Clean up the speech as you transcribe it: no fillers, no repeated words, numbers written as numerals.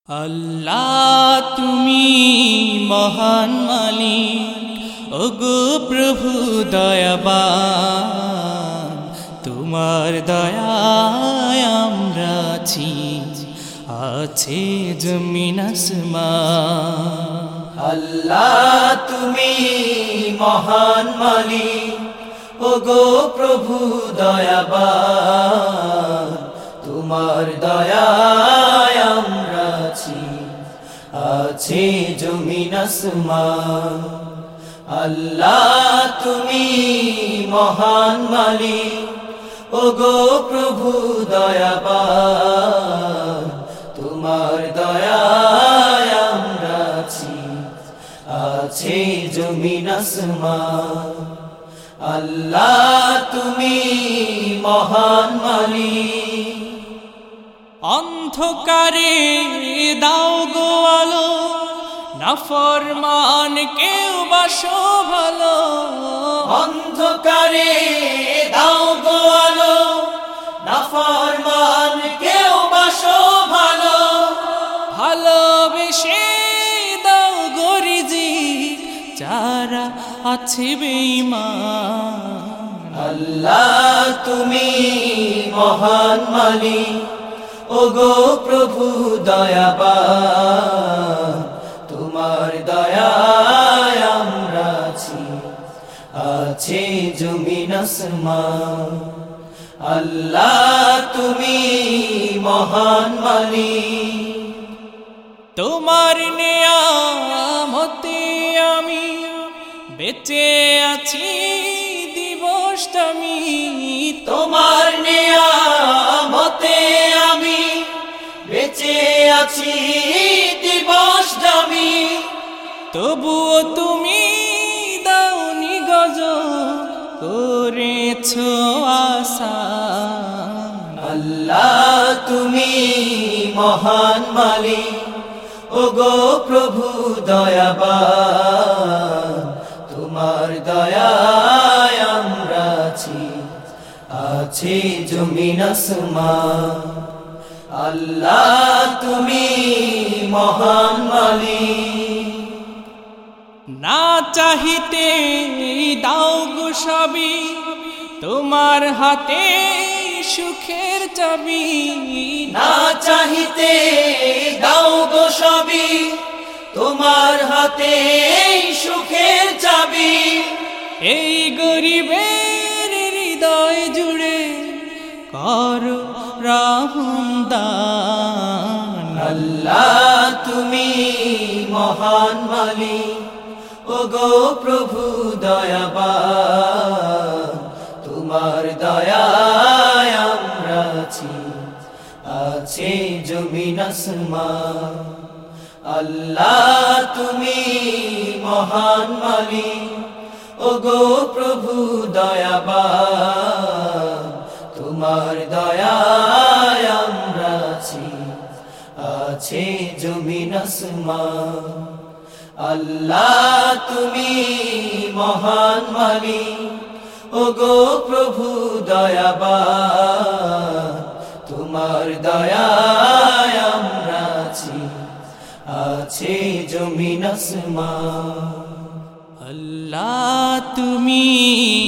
আল্লাহ তুমি মহান মালিক, ওগো প্রভু দয়াবান, তোমার দয়ায় আমরা আছি, আছে জমিন আসমান। আল্লাহ তুমি মহান মালিক, ওগো প্রভু দয়াবান, তোমার দয়ায় আমরা আছি, আছে জমিন আসমান। আল্লাহ তুমি মহান মালিক, ওগো প্রভু দয়াবান, তোমার দয়ায় আমরা আছি, আছে জমিন আসমান। আল্লাহ তুমি মহান মালিক। অন্ধকারে দাও গো আলো, নাফরমান কেউ বাসো ভালো। অন্ধকারে দাও গো আলো, নাফরমান কেউ বাসো ভালো। ভালোবেসে দাও গো রিজিক, যারা আছে বেঈমান। আল্লাহ তুমি মহান মালিক, ওগো প্রভু দয়াবান, তোমার দয়ায় আমরা আছি, আছে জমিন আসমান। আল্লাহ তুমি মহান মালিক। তোমার নিয়ামতে আমি বেঁচে আছি দিবসটামি। তোমার নিয়ামতে আমি বেঁচে আছি দিবস দামি। তবুও তুমি দাওনি গজব করেছো আসান। আল্লাহ তুমি মহান মালিক, ওগো প্রভু দয়াবান, তোমার দয়ায় আমরা আছি, আছে জমিন আসমান। আল্লাহ তুমি মহান মালিক। না চাহিতে দাও গো সবই, তোমার হাতে সুখের চাবি। না চাহিতে দাও গো সবই, তোমার হাতে সুখের চাবি। এই গরিবের হৃদয় জুড়ে করো রহম দান। আল্লাহ তুমি মহান মালিক, ওগো প্রভু দয়াবান, তোমার দয়ায় আমরা আছি, আছে জমিন আসমান। আল্লাহ তুমি মহান মালিক, ওগো প্রভু দয়াবান, তোমার দয়ায় আমরা আছি, আছে জমিন আসমান। আল্লাহ তুমি মহান মালিক, ওগো প্রভু দয়াবান, তোমার দয়ায় আমরা আছি, আছে জমিন আসমান। আল্লাহ তুমি